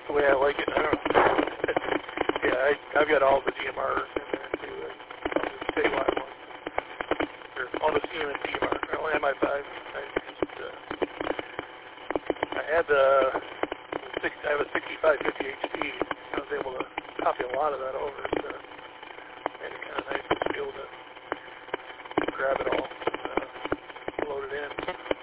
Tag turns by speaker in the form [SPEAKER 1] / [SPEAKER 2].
[SPEAKER 1] the way I like it. I don't know. Yeah, I've got all the DMRs in there too. All the statewide ones. Or all the CM and DMR. I only have my 5. I have a 6550 HP. I was able to copy a lot of that over, so made it kind of nice to be able to grab it all, load it in.